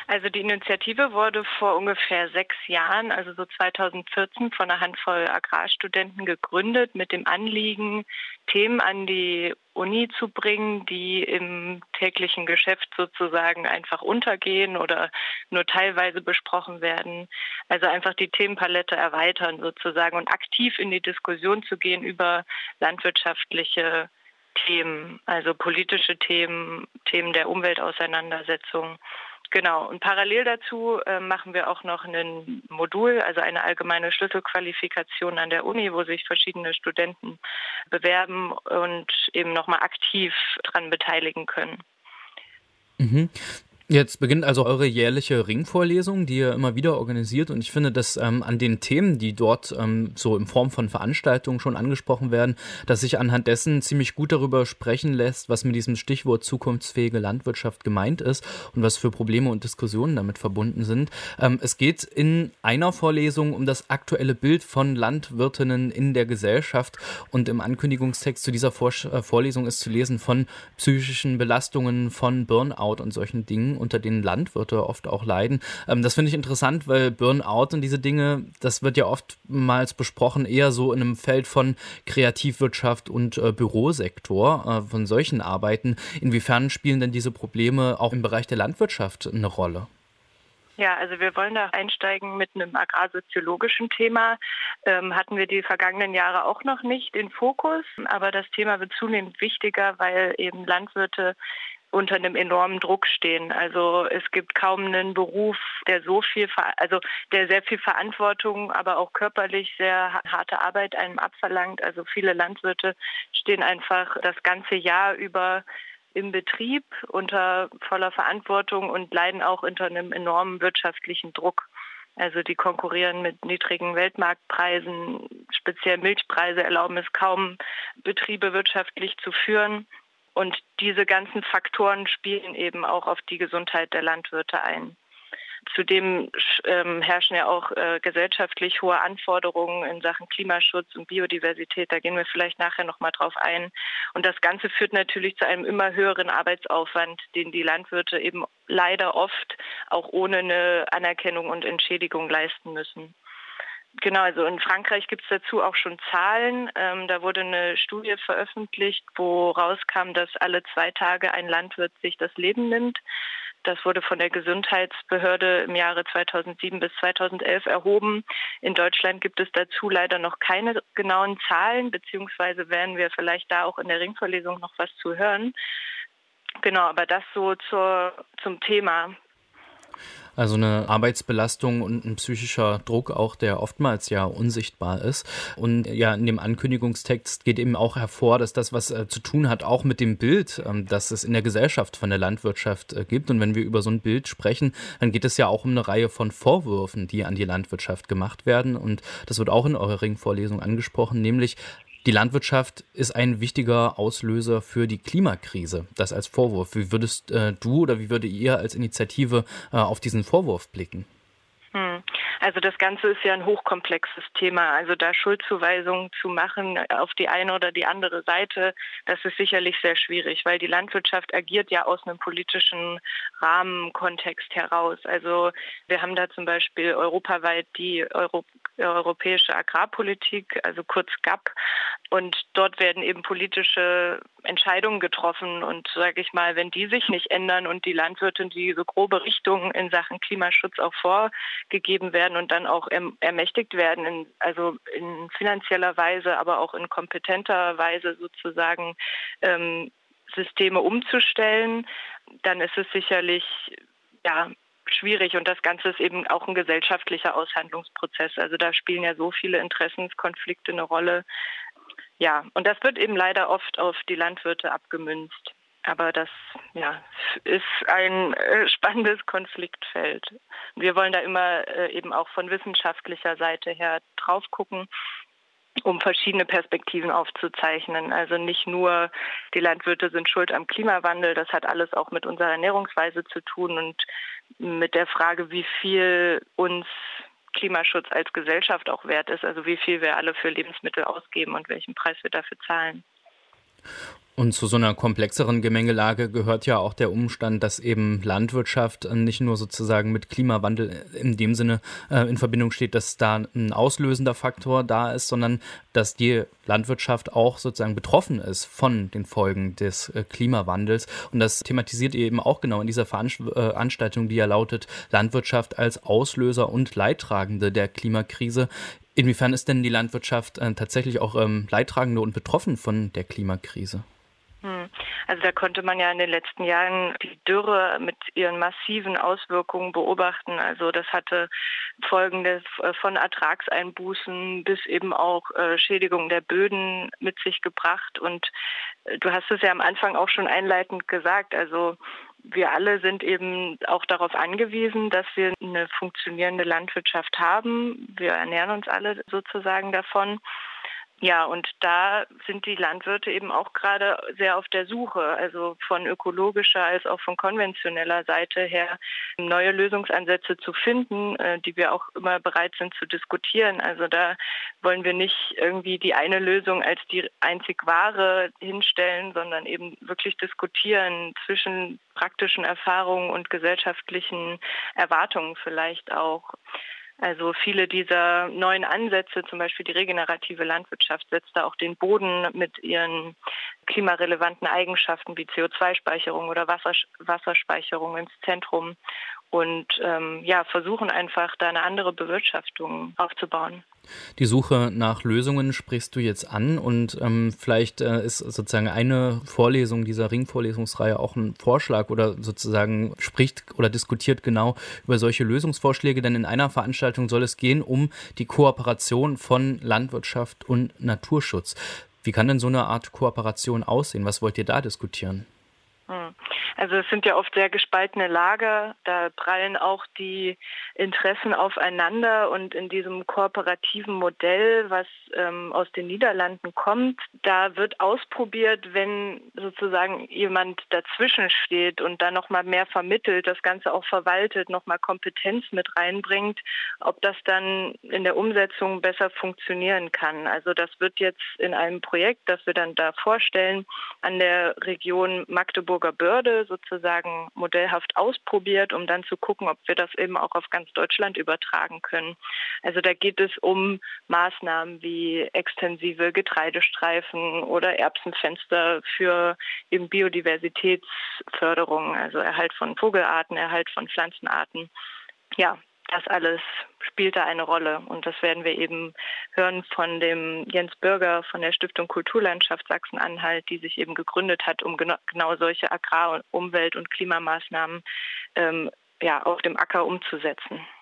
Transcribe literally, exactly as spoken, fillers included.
Also die Initiative wurde vor ungefähr sechs Jahren, also so zweitausendvierzehn, von einer Handvoll Agrarstudenten gegründet mit dem Anliegen, Themen an die Uni zu bringen, die im täglichen Geschäft sozusagen einfach untergehen oder nur teilweise besprochen werden. Also einfach die Themenpalette erweitern sozusagen und aktiv in die Diskussion zu gehen über landwirtschaftliche Themen, also politische Themen, Themen der Umweltauseinandersetzung. Genau, und parallel dazu äh, machen wir auch noch ein Modul, also eine allgemeine Schlüsselqualifikation an der Uni, wo sich verschiedene Studenten bewerben und eben nochmal aktiv dran beteiligen können. Mhm. Jetzt beginnt also eure jährliche Ringvorlesung, die ihr immer wieder organisiert, und ich finde, dass ähm, an den Themen, die dort ähm, so in Form von Veranstaltungen schon angesprochen werden, dass sich anhand dessen ziemlich gut darüber sprechen lässt, was mit diesem Stichwort zukunftsfähige Landwirtschaft gemeint ist und was für Probleme und Diskussionen damit verbunden sind. Ähm, es geht in einer Vorlesung um das aktuelle Bild von Landwirtinnen in der Gesellschaft, und im Ankündigungstext zu dieser Vor- äh, Vorlesung ist zu lesen von psychischen Belastungen, von Burnout und solchen Dingen, unter denen Landwirte oft auch leiden. Ähm, das finde ich interessant, weil Burnout und diese Dinge, das wird ja oftmals besprochen, eher so in einem Feld von Kreativwirtschaft und äh, Bürosektor, äh, von solchen Arbeiten. Inwiefern spielen denn diese Probleme auch im Bereich der Landwirtschaft eine Rolle? Ja, also wir wollen da einsteigen mit einem agrarsoziologischen Thema. Ähm, hatten wir die vergangenen Jahre auch noch nicht in Fokus, aber das Thema wird zunehmend wichtiger, weil eben Landwirte unter einem enormen Druck stehen. Also es gibt kaum einen Beruf, der so viel, also der sehr viel Verantwortung, aber auch körperlich sehr harte Arbeit einem abverlangt. Also viele Landwirte stehen einfach das ganze Jahr über im Betrieb unter voller Verantwortung und leiden auch unter einem enormen wirtschaftlichen Druck. Also die konkurrieren mit niedrigen Weltmarktpreisen, speziell Milchpreise erlauben es kaum, Betriebe wirtschaftlich zu führen. Und diese ganzen Faktoren spielen eben auch auf die Gesundheit der Landwirte ein. Zudem ähm, herrschen ja auch äh, gesellschaftlich hohe Anforderungen in Sachen Klimaschutz und Biodiversität. Da gehen wir vielleicht nachher nochmal drauf ein. Und das Ganze führt natürlich zu einem immer höheren Arbeitsaufwand, den die Landwirte eben leider oft auch ohne eine Anerkennung und Entschädigung leisten müssen. Genau, also in Frankreich gibt es dazu auch schon Zahlen. Ähm, da wurde eine Studie veröffentlicht, wo rauskam, dass alle zwei Tage ein Landwirt sich das Leben nimmt. Das wurde von der Gesundheitsbehörde im Jahre zweitausendsieben bis zweitausendelf erhoben. In Deutschland gibt es dazu leider noch keine genauen Zahlen, beziehungsweise werden wir vielleicht da auch in der Ringvorlesung noch was zu hören. Genau, aber das so zur, zum Thema. Also eine Arbeitsbelastung und ein psychischer Druck auch, der oftmals ja unsichtbar ist. Und ja, in dem Ankündigungstext geht eben auch hervor, dass das was äh, zu tun hat, auch mit dem Bild, ähm, das es in der Gesellschaft von der Landwirtschaft äh, gibt. Und wenn wir über so ein Bild sprechen, dann geht es ja auch um eine Reihe von Vorwürfen, die an die Landwirtschaft gemacht werden. Und das wird auch in eurer Ringvorlesung angesprochen, nämlich die Landwirtschaft ist ein wichtiger Auslöser für die Klimakrise. Das als Vorwurf. Wie würdest äh, du oder wie würdet ihr als Initiative äh, auf diesen Vorwurf blicken? Hm. Also das Ganze ist ja ein hochkomplexes Thema. Also da Schuldzuweisungen zu machen auf die eine oder die andere Seite, das ist sicherlich sehr schwierig, weil die Landwirtschaft agiert ja aus einem politischen Rahmenkontext heraus. Also wir haben da zum Beispiel europaweit die Euro Europäische Agrarpolitik, also kurz G A P. Und dort werden eben politische Entscheidungen getroffen. Und sage ich mal, wenn die sich nicht ändern und die Landwirte diese grobe Richtung in Sachen Klimaschutz auch vorgegeben werden und dann auch erm- ermächtigt werden, in, also in finanzieller Weise, aber auch in kompetenter Weise sozusagen ähm, Systeme umzustellen, dann ist es sicherlich ja schwierig. Und das Ganze ist eben auch ein gesellschaftlicher Aushandlungsprozess. Also da spielen ja so viele Interessenskonflikte eine Rolle. Ja, und das wird eben leider oft auf die Landwirte abgemünzt. Aber das ja, ist ein äh, spannendes Konfliktfeld. Wir wollen da immer äh, eben auch von wissenschaftlicher Seite her drauf gucken, um verschiedene Perspektiven aufzuzeichnen. Also nicht nur, die Landwirte sind schuld am Klimawandel, das hat alles auch mit unserer Ernährungsweise zu tun und mit der Frage, wie viel uns Klimaschutz als Gesellschaft auch wert ist, also wie viel wir alle für Lebensmittel ausgeben und welchen Preis wir dafür zahlen. Und zu so einer komplexeren Gemengelage gehört ja auch der Umstand, dass eben Landwirtschaft nicht nur sozusagen mit Klimawandel in dem Sinne äh, in Verbindung steht, dass da ein auslösender Faktor da ist, sondern dass die Landwirtschaft auch sozusagen betroffen ist von den Folgen des äh, Klimawandels. Und das thematisiert ihr eben auch genau in dieser Veranstaltung, die ja lautet Landwirtschaft als Auslöser und Leidtragende der Klimakrise. Inwiefern ist denn die Landwirtschaft äh, tatsächlich auch ähm, Leidtragende und betroffen von der Klimakrise? Also da konnte man ja in den letzten Jahren die Dürre mit ihren massiven Auswirkungen beobachten. Also das hatte Folgen von Ertragseinbußen bis eben auch Schädigung der Böden mit sich gebracht. Und du hast es ja am Anfang auch schon einleitend gesagt, also wir alle sind eben auch darauf angewiesen, dass wir eine funktionierende Landwirtschaft haben. Wir ernähren uns alle sozusagen davon. Ja, und da sind die Landwirte eben auch gerade sehr auf der Suche, also von ökologischer als auch von konventioneller Seite her neue Lösungsansätze zu finden, die wir auch immer bereit sind zu diskutieren. Also da wollen wir nicht irgendwie die eine Lösung als die einzig wahre hinstellen, sondern eben wirklich diskutieren zwischen praktischen Erfahrungen und gesellschaftlichen Erwartungen vielleicht auch. Also viele dieser neuen Ansätze, zum Beispiel die regenerative Landwirtschaft, setzt da auch den Boden mit ihren klimarelevanten Eigenschaften wie C O zwei Speicherung oder Wasser, Wasserspeicherung ins Zentrum und ähm, ja, versuchen einfach da eine andere Bewirtschaftung aufzubauen. Die Suche nach Lösungen sprichst du jetzt an und ähm, vielleicht äh, ist sozusagen eine Vorlesung dieser Ringvorlesungsreihe auch ein Vorschlag oder sozusagen spricht oder diskutiert genau über solche Lösungsvorschläge, denn in einer Veranstaltung soll es gehen um die Kooperation von Landwirtschaft und Naturschutz. Wie kann denn so eine Art Kooperation aussehen? Was wollt ihr da diskutieren? Also es sind ja oft sehr gespaltene Lager, da prallen auch die Interessen aufeinander und in diesem kooperativen Modell, was ähm, aus den Niederlanden kommt, da wird ausprobiert, wenn sozusagen jemand dazwischen steht und da nochmal mehr vermittelt, das Ganze auch verwaltet, nochmal Kompetenz mit reinbringt, ob das dann in der Umsetzung besser funktionieren kann. Also das wird jetzt in einem Projekt, das wir dann da vorstellen, an der Region Magdeburger Börde sozusagen modellhaft ausprobiert, um dann zu gucken, ob wir das eben auch auf ganz Deutschland übertragen können. Also da geht es um Maßnahmen wie extensive Getreidestreifen oder Erbsenfenster für eben Biodiversitätsförderung, also Erhalt von Vogelarten, Erhalt von Pflanzenarten. Ja, das alles spielt da eine Rolle und das werden wir eben hören von dem Jens Bürger von der Stiftung Kulturlandschaft Sachsen-Anhalt, die sich eben gegründet hat, um genau, genau solche Agrar-, Umwelt- und Klimamaßnahmen ähm, ja, auf dem Acker umzusetzen.